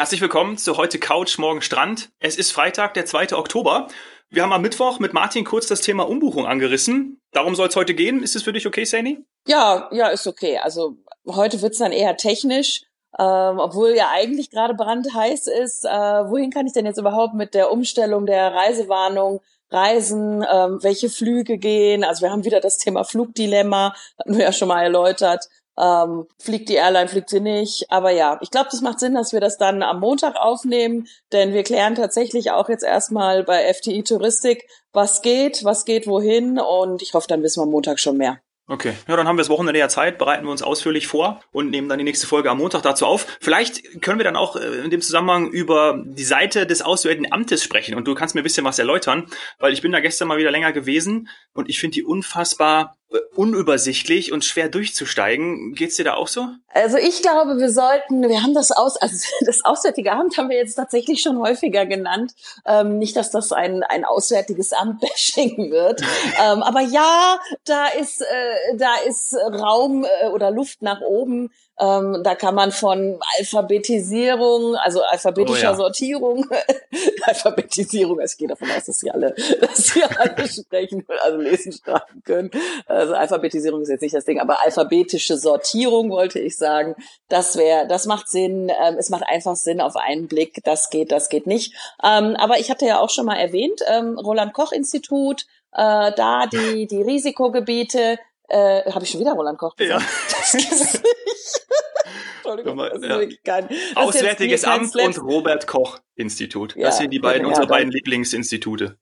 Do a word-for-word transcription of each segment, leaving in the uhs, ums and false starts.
Herzlich willkommen zu heute Couch, morgen Strand. Es ist Freitag, der zweite Oktober. Wir haben am Mittwoch mit Martin kurz das Thema Umbuchung angerissen. Darum soll es heute gehen. Ist es für dich okay, Saini? Ja, ja, ist okay. Also heute wird's dann eher technisch, ähm, obwohl ja eigentlich gerade brandheiß ist. Äh, wohin kann ich denn jetzt überhaupt mit der Umstellung der Reisewarnung reisen? Ähm, welche Flüge gehen? Also wir haben wieder das Thema Flugdilemma, hatten wir ja schon mal erläutert. Ähm, fliegt die Airline, fliegt sie nicht. Aber ja, ich glaube, das macht Sinn, dass wir das dann am Montag aufnehmen, denn wir klären tatsächlich auch jetzt erstmal bei F T I Touristik, was geht, was geht wohin, und ich hoffe, dann wissen wir am Montag schon mehr. Okay, ja, dann haben wir das Wochenende ja Zeit, bereiten wir uns ausführlich vor und nehmen dann die nächste Folge am Montag dazu auf. Vielleicht können wir dann auch in dem Zusammenhang über die Seite des Auswärtigen Amtes sprechen und du kannst mir ein bisschen was erläutern, weil ich bin da gestern mal wieder länger gewesen und ich finde die unfassbar unübersichtlich und schwer durchzusteigen. Geht's dir da auch so? Also ich glaube, wir sollten, wir haben das aus, also das Auswärtige Amt haben wir jetzt tatsächlich schon häufiger genannt. Ähm, nicht, dass das ein ein Auswärtiges Amt-Bashing wird. ähm, aber ja, da ist äh, da ist Raum äh, oder Luft nach oben. Ähm, da kann man von Alphabetisierung, also alphabetischer oh, ja. Sortierung, Alphabetisierung, also ich gehe davon aus, dass sie alle, dass sie alle sprechen, also lesen, schreiben können. Also Alphabetisierung ist jetzt nicht das Ding, aber alphabetische Sortierung wollte ich sagen. Das wäre, das macht Sinn. Ähm, es macht einfach Sinn auf einen Blick. Das geht, das geht nicht. Ähm, aber ich hatte ja auch schon mal erwähnt, ähm, Roland-Koch-Institut, äh, da die die Risikogebiete. Äh, Habe ich schon wieder Roland Koch gesagt? Ja. Das gibt's nicht. Entschuldigung, das ist ja. wirklich kein, das Auswärtiges Amt und Robert-Koch-Institut. Das ja, sind die beiden, ja, unsere beiden Lieblingsinstitute.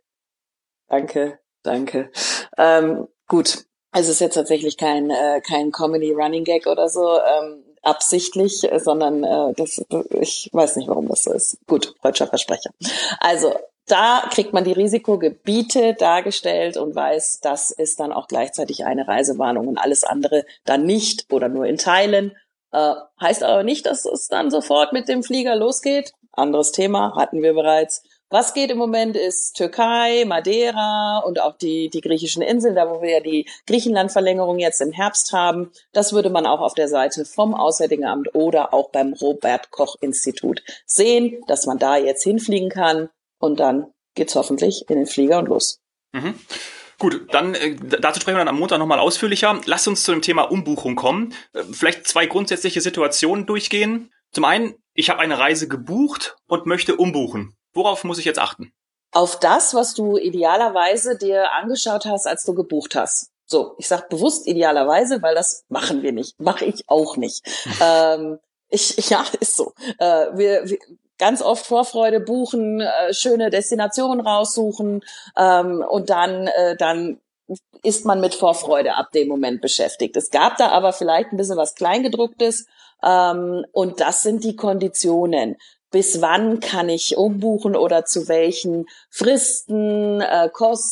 Danke, danke. Ähm, gut, also es ist jetzt tatsächlich kein äh, kein Comedy-Running-Gag oder so, ähm, absichtlich, sondern äh, das, ich weiß nicht, warum das so ist. Gut, freudscher Versprecher. Also da kriegt man die Risikogebiete dargestellt und weiß, das ist dann auch gleichzeitig eine Reisewarnung und alles andere dann nicht oder nur in Teilen. Äh, heißt aber nicht, dass es dann sofort mit dem Flieger losgeht. Anderes Thema, hatten wir bereits. Was geht im Moment ist Türkei, Madeira und auch die die griechischen Inseln, da wo wir ja die Griechenland-Verlängerung jetzt im Herbst haben. Das würde man auch auf der Seite vom Auswärtigen Amt oder auch beim Robert-Koch-Institut sehen, dass man da jetzt hinfliegen kann. Und dann geht's hoffentlich in den Flieger und los. Mhm. Gut, dann äh, dazu sprechen wir dann am Montag nochmal ausführlicher. Lass uns zu dem Thema Umbuchung kommen. Äh, vielleicht zwei grundsätzliche Situationen durchgehen. Zum einen, ich habe eine Reise gebucht und möchte umbuchen. Worauf muss ich jetzt achten? Auf das, was du idealerweise dir angeschaut hast, als du gebucht hast. So, ich sage bewusst idealerweise, weil das machen wir nicht. Mache ich auch nicht. ähm, ich, ja, ist so. Äh, wir, wir ganz oft Vorfreude buchen, äh, schöne Destinationen raussuchen ähm, und dann äh, dann ist man mit Vorfreude ab dem Moment beschäftigt. Es gab da aber vielleicht ein bisschen was Kleingedrucktes ähm, und das sind die Konditionen. Bis wann kann ich umbuchen oder zu welchen Fristen, äh,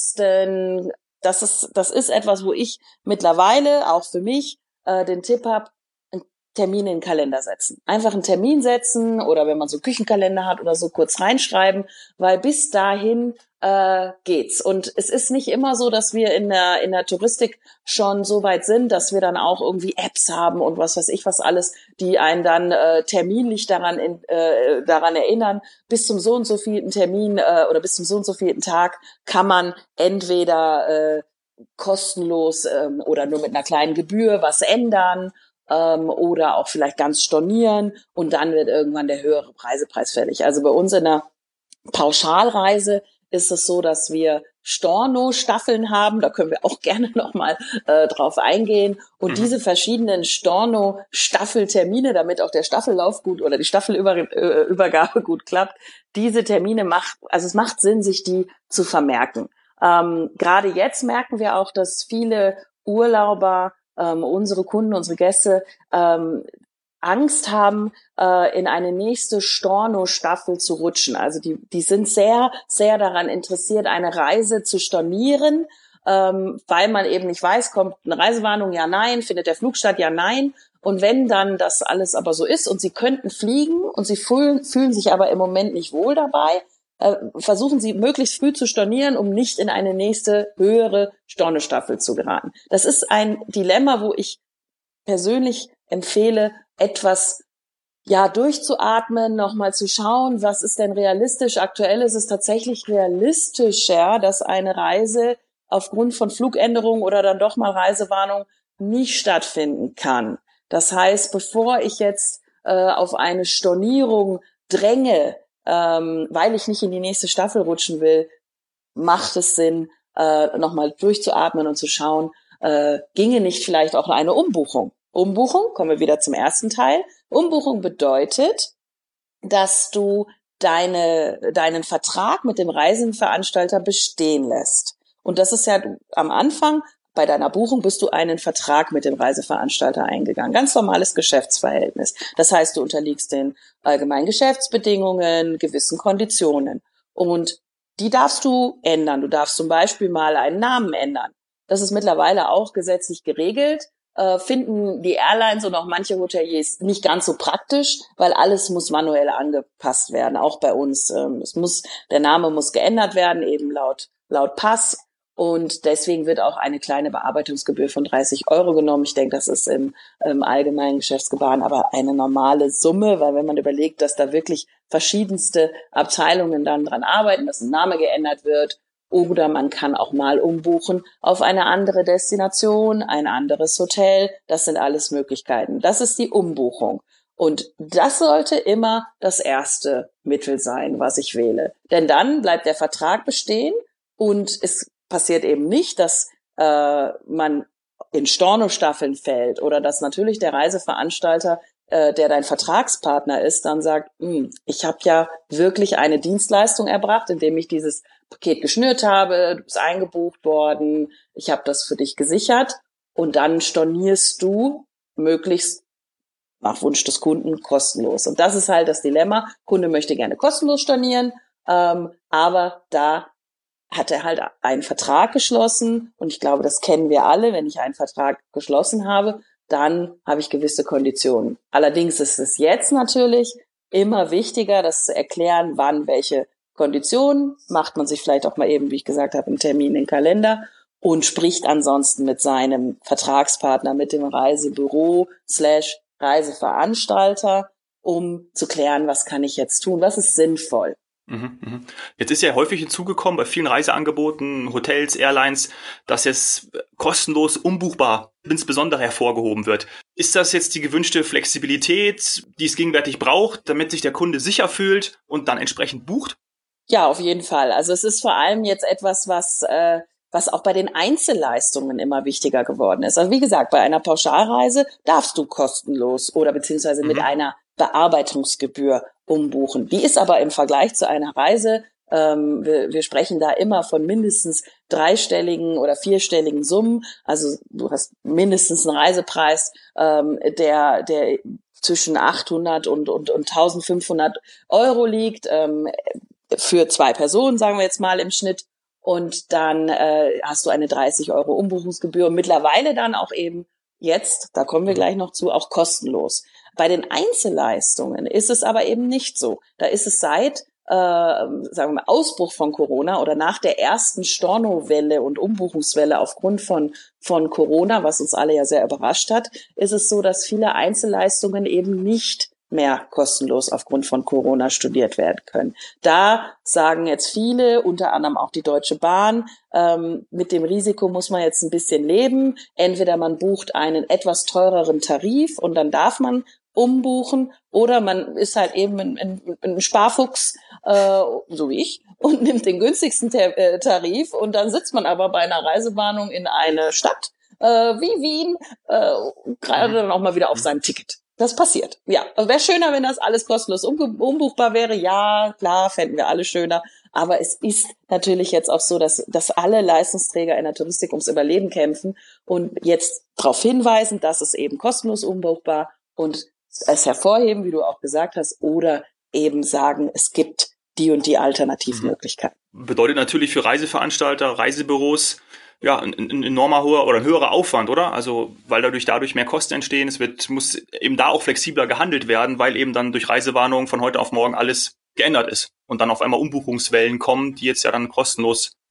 Kosten? Das ist das ist etwas, wo ich mittlerweile auch für mich äh, den Tipp habe, Termine in den Kalender setzen. Einfach einen Termin setzen oder wenn man so einen Küchenkalender hat oder so kurz reinschreiben, weil bis dahin äh, geht's. Und es ist nicht immer so, dass wir in der in der Touristik schon so weit sind, dass wir dann auch irgendwie Apps haben und was weiß ich was alles, die einen dann äh, terminlich daran in, äh, daran erinnern, bis zum so und so vielten Termin äh, oder bis zum so und so vielten Tag kann man entweder äh, kostenlos ähm, oder nur mit einer kleinen Gebühr was ändern. Ähm, oder auch vielleicht ganz stornieren und dann wird irgendwann der höhere Reisepreis fällig. Also bei uns in der Pauschalreise ist es so, dass wir Storno-Staffeln haben, da können wir auch gerne nochmal äh, drauf eingehen. Und mhm. diese verschiedenen Storno-Staffeltermine, damit auch der Staffellauf gut oder die Staffelübergabe gut klappt, diese Termine macht, also es macht Sinn, sich die zu vermerken. Ähm, gerade jetzt merken wir auch, dass viele Urlauber Ähm, unsere Kunden, unsere Gäste ähm, Angst haben, äh, in eine nächste Storno-Staffel zu rutschen. Also die die sind sehr, sehr daran interessiert, eine Reise zu stornieren, ähm, weil man eben nicht weiß, kommt eine Reisewarnung, ja, nein, findet der Flug statt, ja, nein. Und wenn dann das alles aber so ist und sie könnten fliegen und sie fühlen, fühlen sich aber im Moment nicht wohl dabei, äh, versuchen sie möglichst früh zu stornieren, um nicht in eine nächste höhere Stornostaffel zu geraten. Das ist ein Dilemma, wo ich persönlich empfehle, etwas ja, durchzuatmen, nochmal zu schauen, was ist denn realistisch. Aktuell ist es tatsächlich realistischer, dass eine Reise aufgrund von Flugänderungen oder dann doch mal Reisewarnung nicht stattfinden kann. Das heißt, bevor ich jetzt äh, auf eine Stornierung dränge, ähm, weil ich nicht in die nächste Staffel rutschen will, macht es Sinn, äh, nochmal durchzuatmen und zu schauen, äh, ginge nicht vielleicht auch eine Umbuchung. Umbuchung, kommen wir wieder zum ersten Teil. Umbuchung bedeutet, dass du deine, deinen Vertrag mit dem Reisenveranstalter bestehen lässt. Und das ist ja am Anfang, bei deiner Buchung bist du einen Vertrag mit dem Reiseveranstalter eingegangen. Ganz normales Geschäftsverhältnis. Das heißt, du unterliegst den allgemeinen Geschäftsbedingungen, gewissen Konditionen. Und die darfst du ändern. Du darfst zum Beispiel mal einen Namen ändern. Das ist mittlerweile auch gesetzlich geregelt. Äh, finden die Airlines und auch manche Hoteliers nicht ganz so praktisch, weil alles muss manuell angepasst werden, auch bei uns. Ähm, es muss, der Name muss geändert werden, eben laut, laut Pass. Und deswegen wird auch eine kleine Bearbeitungsgebühr von dreißig Euro genommen. Ich denke, das ist im, im allgemeinen Geschäftsgebaren aber eine normale Summe, weil wenn man überlegt, dass da wirklich verschiedenste Abteilungen dann dran arbeiten, dass ein Name geändert wird, oder man kann auch mal umbuchen auf eine andere Destination, ein anderes Hotel. Das sind alles Möglichkeiten. Das ist die Umbuchung. Und das sollte immer das erste Mittel sein, was ich wähle. Denn dann bleibt der Vertrag bestehen und es passiert eben nicht, dass äh, man in Stornostaffeln fällt oder dass natürlich der Reiseveranstalter, äh, der dein Vertragspartner ist, dann sagt, ich habe ja wirklich eine Dienstleistung erbracht, indem ich dieses Paket geschnürt habe, du bist eingebucht worden, ich habe das für dich gesichert und dann stornierst du möglichst nach Wunsch des Kunden kostenlos. Und das ist halt das Dilemma. Kunde möchte gerne kostenlos stornieren, ähm, aber da hat er halt einen Vertrag geschlossen und ich glaube, das kennen wir alle. Wenn ich einen Vertrag geschlossen habe, dann habe ich gewisse Konditionen. Allerdings ist es jetzt natürlich immer wichtiger, das zu erklären, wann welche Konditionen, macht man sich vielleicht auch mal eben, wie ich gesagt habe, einen Termin in den Kalender und spricht ansonsten mit seinem Vertragspartner, mit dem Reisebüro slash Reiseveranstalter, um zu klären, was kann ich jetzt tun, was ist sinnvoll. Jetzt ist ja häufig hinzugekommen bei vielen Reiseangeboten, Hotels, Airlines, dass jetzt kostenlos umbuchbar insbesondere hervorgehoben wird. Ist das jetzt die gewünschte Flexibilität, die es gegenwärtig braucht, damit sich der Kunde sicher fühlt und dann entsprechend bucht? Ja, auf jeden Fall. Also es ist vor allem jetzt etwas, was äh, was auch bei den Einzelleistungen immer wichtiger geworden ist. Also wie gesagt, bei einer Pauschalreise darfst du kostenlos oder beziehungsweise mhm. mit einer Bearbeitungsgebühr umbuchen. Die ist aber im Vergleich zu einer Reise, ähm, wir, wir sprechen da immer von mindestens dreistelligen oder vierstelligen Summen. Also du hast mindestens einen Reisepreis, ähm, der der zwischen achthundert und und und eintausendfünfhundert Euro liegt, ähm, für zwei Personen, sagen wir jetzt mal im Schnitt. Und dann äh, hast du eine dreißig Euro Umbuchungsgebühr. Und mittlerweile dann auch eben jetzt, da kommen wir gleich noch zu, auch kostenlos. Bei den Einzelleistungen ist es aber eben nicht so. Da ist es seit, äh, sagen wir mal, Ausbruch von Corona oder nach der ersten Stornowelle und Umbuchungswelle aufgrund von von Corona, was uns alle ja sehr überrascht hat, ist es so, dass viele Einzelleistungen eben nicht mehr kostenlos aufgrund von Corona studiert werden können. Da sagen jetzt viele, unter anderem auch die Deutsche Bahn, ähm, mit dem Risiko muss man jetzt ein bisschen leben. Entweder man bucht einen etwas teureren Tarif und dann darf man umbuchen, oder man ist halt eben ein, ein, ein Sparfuchs, äh, so wie ich, und nimmt den günstigsten Tar- Tarif und dann sitzt man aber bei einer Reisewarnung in eine Stadt äh, wie Wien, äh, gerade dann auch mal wieder auf seinem Ticket. Das passiert. Ja, also wäre schöner, wenn das alles kostenlos umbuchbar wäre. Ja, klar, fänden wir alle schöner. Aber es ist natürlich jetzt auch so, dass, dass alle Leistungsträger in der Touristik ums Überleben kämpfen und jetzt darauf hinweisen, dass es eben kostenlos umbuchbar und es hervorheben, wie du auch gesagt hast, oder eben sagen, es gibt die und die Alternativmöglichkeiten. Bedeutet natürlich für Reiseveranstalter, Reisebüros, ja, ein, ein enormer hoher oder ein höherer Aufwand, oder? Also, weil dadurch dadurch mehr Kosten entstehen. Es wird, muss eben da auch flexibler gehandelt werden, weil eben dann durch Reisewarnungen von heute auf morgen alles geändert ist und dann auf einmal Umbuchungswellen kommen, die jetzt ja dann kostenlos sind.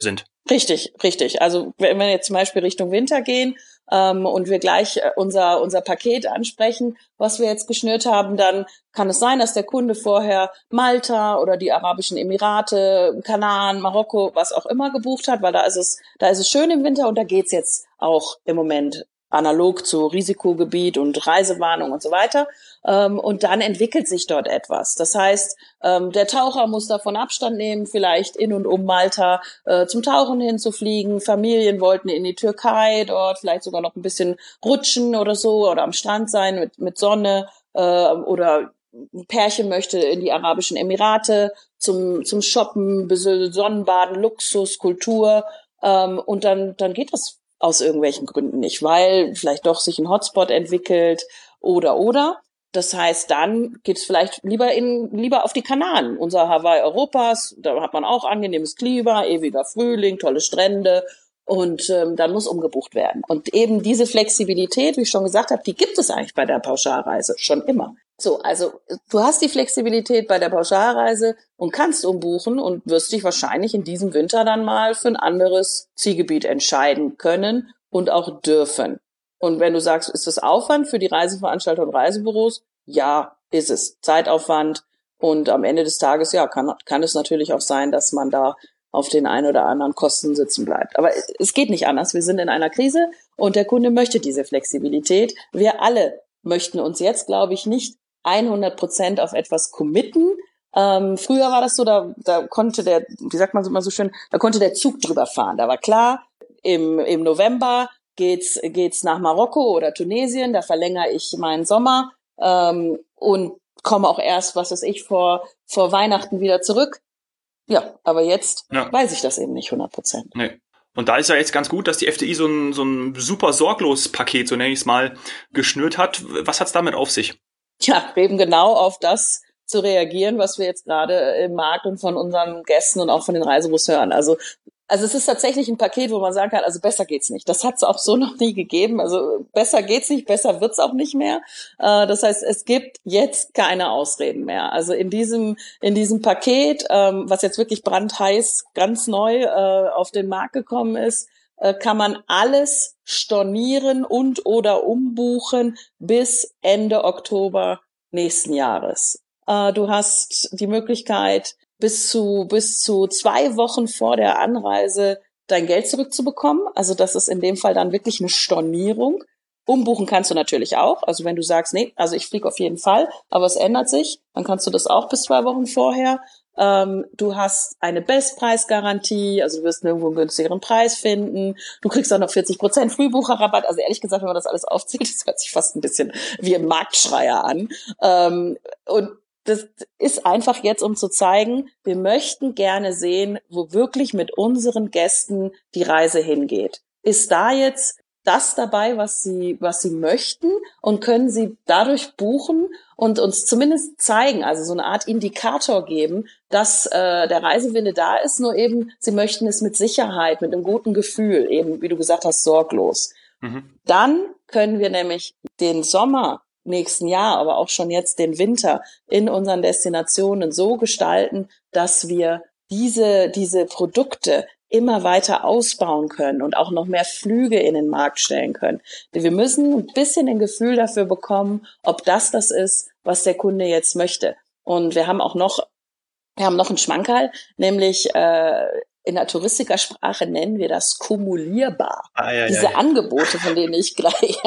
Richtig, richtig. Also wenn wir jetzt zum Beispiel Richtung Winter gehen ähm, und wir gleich äh, unser unser Paket ansprechen, was wir jetzt geschnürt haben, dann kann es sein, dass der Kunde vorher Malta oder die Arabischen Emirate, Kanaren, Marokko, was auch immer gebucht hat, weil da ist es da ist es schön im Winter und da geht's jetzt auch im Moment analog zu Risikogebiet und Reisewarnung und so weiter. Ähm, und dann entwickelt sich dort etwas. Das heißt, ähm, der Taucher muss davon Abstand nehmen, vielleicht in und um Malta äh, zum Tauchen hinzufliegen. Familien wollten in die Türkei, dort vielleicht sogar noch ein bisschen rutschen oder so oder am Strand sein mit, mit Sonne äh, oder ein Pärchen möchte in die Arabischen Emirate zum, zum Shoppen, Sonnenbaden, Luxus, Kultur. Ähm, und dann, dann geht das aus irgendwelchen Gründen nicht, weil vielleicht doch sich ein Hotspot entwickelt oder oder. Das heißt, dann geht es vielleicht lieber in lieber auf die Kanaren, unser Hawaii Europas. Da hat man auch angenehmes Klima, ewiger Frühling, tolle Strände und ähm, dann muss umgebucht werden. Und eben diese Flexibilität, wie ich schon gesagt habe, die gibt es eigentlich bei der Pauschalreise schon immer. So, also du hast die Flexibilität bei der Pauschalreise und kannst umbuchen und wirst dich wahrscheinlich in diesem Winter dann mal für ein anderes Zielgebiet entscheiden können und auch dürfen. Und wenn du sagst, ist das Aufwand für die Reiseveranstalter und Reisebüros? Ja, ist es. Zeitaufwand. Und am Ende des Tages, ja, kann, kann es natürlich auch sein, dass man da auf den ein oder anderen Kosten sitzen bleibt. Aber es geht nicht anders. Wir sind in einer Krise und der Kunde möchte diese Flexibilität. Wir alle möchten uns jetzt, glaube ich, nicht hundert Prozent auf etwas committen. Ähm, früher war das so, da, da konnte der, wie sagt man immer so schön, da konnte der Zug drüber fahren. Da war klar, im, im November geht's, geht's nach Marokko oder Tunesien, da verlängere ich meinen Sommer ähm, und komme auch erst, was weiß ich, vor, vor Weihnachten wieder zurück. Ja, aber jetzt ja. weiß ich das eben nicht hundert Prozent. Nee. Und da ist ja jetzt ganz gut, dass die F D I so ein, so ein super Sorglos-Paket, so nenne ich es mal, geschnürt hat. Was hat's damit auf sich? Ja, eben genau auf das zu reagieren, was wir jetzt gerade im Markt und von unseren Gästen und auch von den Reisebus hören. Also, also es ist tatsächlich ein Paket, wo man sagen kann, also besser geht's nicht. Das hat's auch so noch nie gegeben. Also besser geht's nicht, besser wird's auch nicht mehr. Das heißt, es gibt jetzt keine Ausreden mehr. Also in diesem in diesem Paket, was jetzt wirklich brandheiß, ganz neu auf den Markt gekommen ist, kann man alles stornieren und oder umbuchen bis Ende Oktober nächsten Jahres. Du hast die Möglichkeit, bis zu bis zu zwei Wochen vor der Anreise dein Geld zurückzubekommen. Also das ist in dem Fall dann wirklich eine Stornierung. Umbuchen kannst du natürlich auch. Also wenn du sagst, nee, also ich fliege auf jeden Fall, aber es ändert sich, dann kannst du das auch bis zwei Wochen vorher. Ähm, du hast eine Bestpreisgarantie, also du wirst nirgendwo einen günstigeren Preis finden. Du kriegst auch noch vierzig Prozent Frühbucherrabatt. Also ehrlich gesagt, wenn man das alles aufzählt, das hört sich fast ein bisschen wie ein Marktschreier an. Ähm, und das ist einfach jetzt, um zu zeigen, wir möchten gerne sehen, wo wirklich mit unseren Gästen die Reise hingeht. Ist da jetzt das dabei, was sie, was sie möchten, und können sie dadurch buchen und uns zumindest zeigen, also so eine Art Indikator geben, dass äh, der Reisewille da ist, nur eben, sie möchten es mit Sicherheit, mit einem guten Gefühl, eben, wie du gesagt hast, sorglos. Mhm. Dann können wir nämlich den Sommer nächsten Jahr, aber auch schon jetzt den Winter in unseren Destinationen so gestalten, dass wir diese, diese Produkte immer weiter ausbauen können und auch noch mehr Flüge in den Markt stellen können. Wir müssen ein bisschen ein Gefühl dafür bekommen, ob das das ist, was der Kunde jetzt möchte. Und wir haben auch noch, wir haben noch einen Schmankerl, nämlich äh, in der Touristikersprache nennen wir das kumulierbar. Ah, ja, Diese ja. Angebote, von denen ich gleich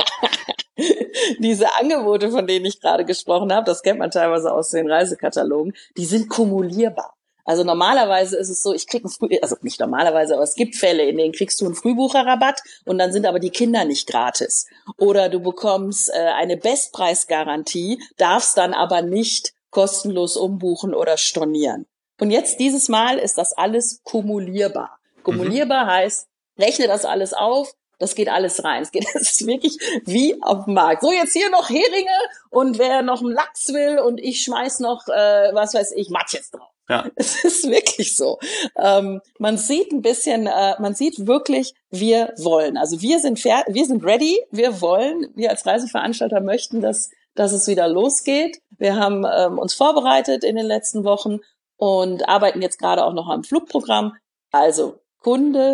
Diese Angebote, von denen ich gerade gesprochen habe, das kennt man teilweise aus den Reisekatalogen, die sind kumulierbar. Also normalerweise ist es so, ich krieg einen Früh, also nicht normalerweise, aber es gibt Fälle, in denen kriegst du einen Frühbucherrabatt und dann sind aber die Kinder nicht gratis. Oder du bekommst äh, eine Bestpreisgarantie, darfst dann aber nicht kostenlos umbuchen oder stornieren. Und jetzt dieses Mal ist das alles kumulierbar. Kumulierbar mhm. heißt, rechne das alles auf, das geht alles rein. Es geht, das ist wirklich wie auf dem Markt. So, jetzt hier noch Heringe und wer noch einen Lachs will und ich schmeiß noch, äh, was weiß ich, Matjes drauf. Ja. Es ist wirklich so. Ähm, man sieht ein bisschen, äh, man sieht wirklich, wir wollen. Also wir sind fer- wir sind ready, wir wollen, wir als Reiseveranstalter möchten, dass, dass es wieder losgeht. Wir haben ähm, uns vorbereitet in den letzten Wochen und arbeiten jetzt gerade auch noch am Flugprogramm. Also Kunde,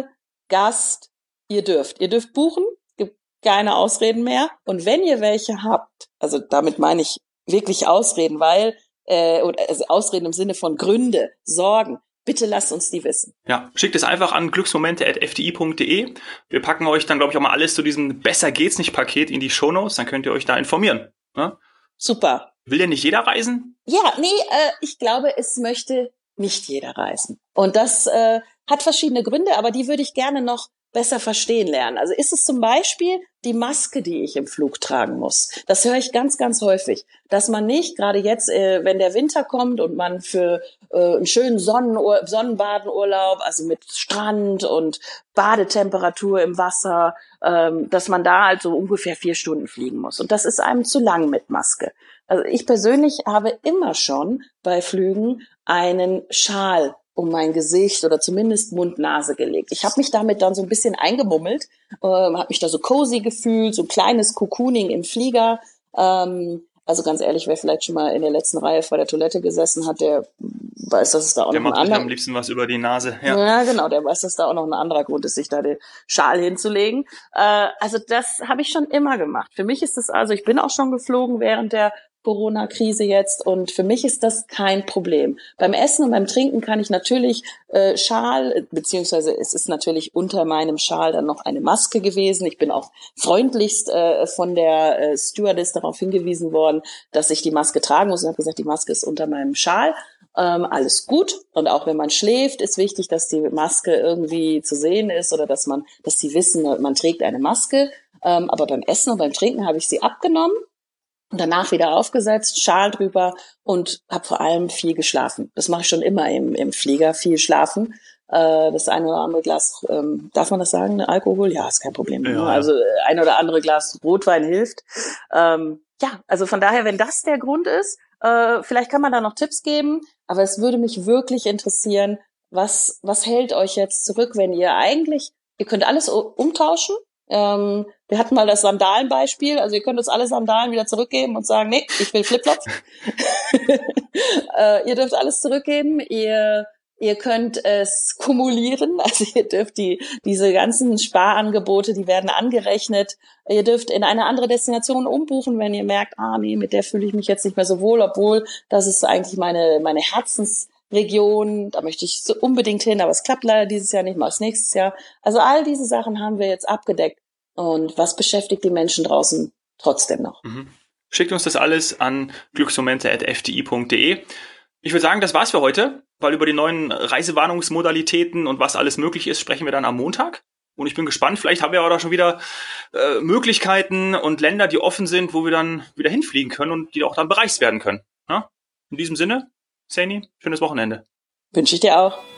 Gast, ihr dürft. Ihr dürft buchen, gibt keine Ausreden mehr. Und wenn ihr welche habt, also damit meine ich wirklich Ausreden, weil, äh, oder, also Ausreden im Sinne von Gründe, Sorgen, bitte lasst uns die wissen. Ja, schickt es einfach an glücksmomente at f d i punkt d e. Wir packen euch dann, glaube ich, auch mal alles zu diesem Besser geht's nicht Paket in die Shownotes, dann könnt ihr euch da informieren. Ja? Super. Will denn nicht jeder reisen? Ja, nee, äh, ich glaube, es möchte nicht jeder reisen. Und das äh, hat verschiedene Gründe, aber die würde ich gerne noch besser verstehen lernen. Also ist es zum Beispiel die Maske, die ich im Flug tragen muss. Das höre ich ganz, ganz häufig, dass man nicht, gerade jetzt, äh, wenn der Winter kommt und man für äh, einen schönen Sonnenur- Sonnenbadenurlaub, also mit Strand und Badetemperatur im Wasser, ähm, dass man da halt so ungefähr vier Stunden fliegen muss. Und das ist einem zu lang mit Maske. Also ich persönlich habe immer schon bei Flügen einen Schal um mein Gesicht oder zumindest Mund-Nase gelegt. Ich habe mich damit dann so ein bisschen eingemummelt, äh, habe mich da so cozy gefühlt, so ein kleines Cocooning im Flieger. Ähm, also ganz ehrlich, wer vielleicht schon mal in der letzten Reihe vor der Toilette gesessen hat, der weiß, dass es da auch Der noch macht ein sich anderer... am liebsten was über die Nase. Ja, Ja, genau, der weiß, dass da auch noch ein anderer Grund ist, sich da den Schal hinzulegen. Äh, also das habe ich schon immer gemacht. Für mich ist das also, ich bin auch schon geflogen während der Corona-Krise jetzt und für mich ist das kein Problem. Beim Essen und beim Trinken kann ich natürlich äh, Schal, beziehungsweise es ist natürlich unter meinem Schal dann noch eine Maske gewesen. Ich bin auch freundlichst äh, von der äh, Stewardess darauf hingewiesen worden, dass ich die Maske tragen muss und habe gesagt, die Maske ist unter meinem Schal. Ähm, alles gut. Und auch wenn man schläft, ist wichtig, dass die Maske irgendwie zu sehen ist oder dass man, dass die wissen, man trägt eine Maske. Ähm, aber beim Essen und beim Trinken habe ich sie abgenommen und danach wieder aufgesetzt, Schal drüber und habe vor allem viel geschlafen. Das mache ich schon immer im, im Flieger, viel schlafen. Äh, das eine oder andere Glas, ähm, darf man das sagen, Alkohol? Ja, ist kein Problem. Ja, ne? ja. Also ein oder andere Glas Rotwein hilft. Ähm, ja, also von daher, wenn das der Grund ist, äh, vielleicht kann man da noch Tipps geben, aber es würde mich wirklich interessieren, was, was hält euch jetzt zurück, wenn ihr eigentlich, ihr könnt alles u- umtauschen. Ähm, wir hatten mal das Sandalenbeispiel, also ihr könnt uns alle Sandalen wieder zurückgeben und sagen, nee, ich will Flipflops. äh, ihr dürft alles zurückgeben, ihr ihr könnt es kumulieren, also ihr dürft die diese ganzen Sparangebote, die werden angerechnet. Ihr dürft in eine andere Destination umbuchen, wenn ihr merkt, ah nee, mit der fühle ich mich jetzt nicht mehr so wohl, obwohl das ist eigentlich meine meine Herzensregion, da möchte ich so unbedingt hin, aber es klappt leider dieses Jahr nicht, mal das nächstes Jahr. Also all diese Sachen haben wir jetzt abgedeckt. Und was beschäftigt die Menschen draußen trotzdem noch? Mhm. Schickt uns das alles an glücksmomente at f d i punkt d e. Ich würde sagen, das war's für heute, weil über die neuen Reisewarnungsmodalitäten und was alles möglich ist, sprechen wir dann am Montag. Und ich bin gespannt, vielleicht haben wir auch da schon wieder äh, Möglichkeiten und Länder, die offen sind, wo wir dann wieder hinfliegen können und die auch dann bereist werden können. Ja? In diesem Sinne, Saini, schönes Wochenende. Wünsche ich dir auch.